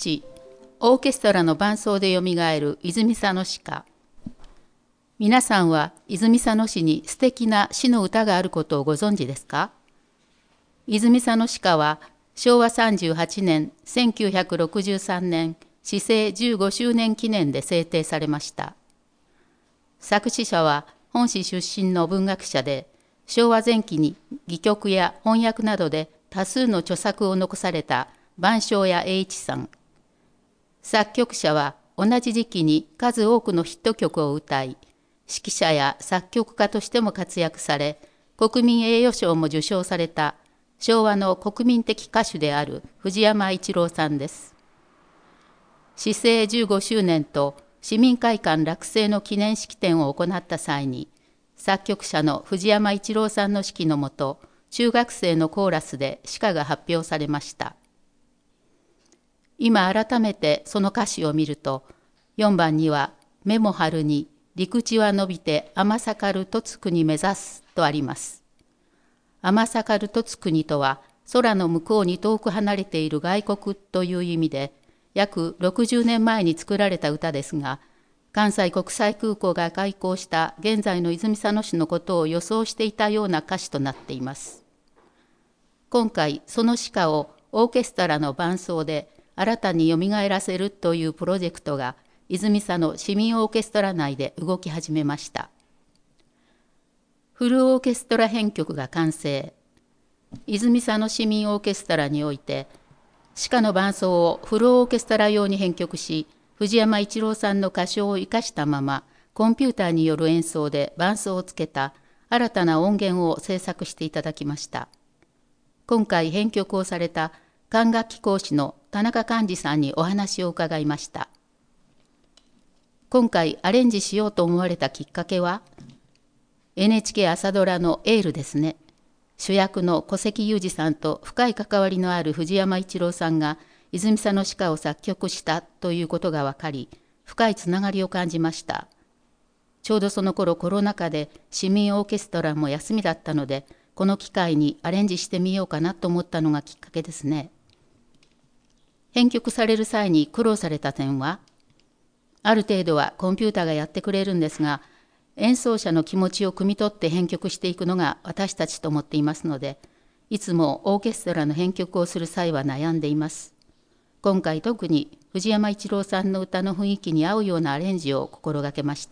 詩、オーケストラの伴奏でよみがえる泉佐野詩歌。皆さんは泉佐野市に素敵な詩の歌があることをご存知ですか？泉佐野詩歌は昭和38年1963年市政15周年記念で制定されました。作詞者は本市出身の文学者で、昭和前期に戯曲や翻訳などで多数の著作を残された番匠谷栄一さん。作曲者は同じ時期に数多くのヒット曲を歌い、指揮者や作曲家としても活躍され、国民栄誉賞も受賞された昭和の国民的歌手である藤山一郎さんです。市政15周年と市民会館落成の記念式典を行った際に、作曲者の藤山一郎さんの指揮のもと、中学生のコーラスで詩歌が発表されました。今改めてその歌詞を見ると、4番には目も春に陸地は伸びて天盛るとつくに目指すとあります。天盛るとつくにとは空の向こうに遠く離れている外国という意味で、約60年前に作られた歌ですが、関西国際空港が開港した現在の泉佐野市のことを予想していたような歌詞となっています。今回その詩歌をオーケストラの伴奏で新たによみがえらせるというプロジェクトが泉佐野市民オーケストラ内で動き始めました。フルオーケストラ編曲が完成。泉佐野市民オーケストラにおいて詩歌の伴奏をフルオーケストラ用に編曲し、藤山一郎さんの歌唱を生かしたままコンピューターによる演奏で伴奏をつけた新たな音源を制作していただきました。今回編曲をされた管楽器講師の田中寛治さんにお話を伺いました。今回アレンジしようと思われたきっかけは、NHK 朝ドラのエールですね。主役の小関裕二さんと深い関わりのある藤山一郎さんが泉佐野詩歌を作曲したということが分かり、深いつながりを感じました。ちょうどその頃コロナ禍で市民オーケストラも休みだったので、この機会にアレンジしてみようかなと思ったのがきっかけですね。編曲される際に苦労された点は、ある程度はコンピューターがやってくれるんですが、演奏者の気持ちを汲み取って編曲していくのが私たちと思っていますので、いつもオーケストラの編曲をする際は悩んでいます。今回特に藤山一郎さんの歌の雰囲気に合うようなアレンジを心がけました。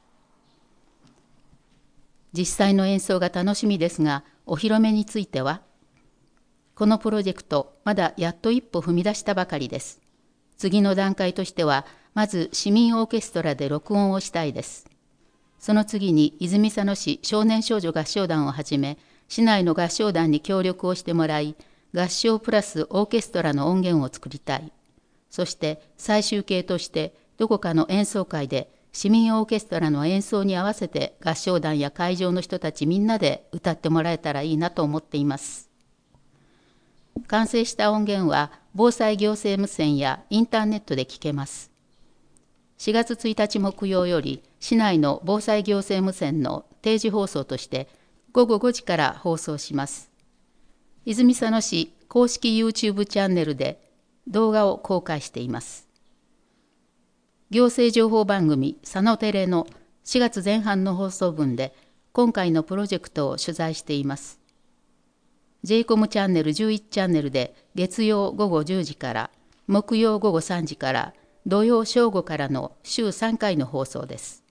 実際の演奏が楽しみですが、お披露目については、このプロジェクト、まだやっと一歩踏み出したばかりです。次の段階としては、まず市民オーケストラで録音をしたいです。その次に泉佐野市少年少女合唱団をはじめ、市内の合唱団に協力をしてもらい、合唱プラスオーケストラの音源を作りたい。そして最終形として、どこかの演奏会で市民オーケストラの演奏に合わせて合唱団や会場の人たちみんなで歌ってもらえたらいいなと思っています。完成した音源は防災行政無線やインターネットで聞けます。4月1日木曜より市内の防災行政無線の定時放送として午後5時から放送します。泉佐野市公式 YouTube チャンネルで動画を公開しています。行政情報番組佐野テレの4月前半の放送分で今回のプロジェクトを取材しています。j コムチャンネル11チャンネルで月曜午後10時から、木曜午後3時から、土曜正午からの週3回の放送です。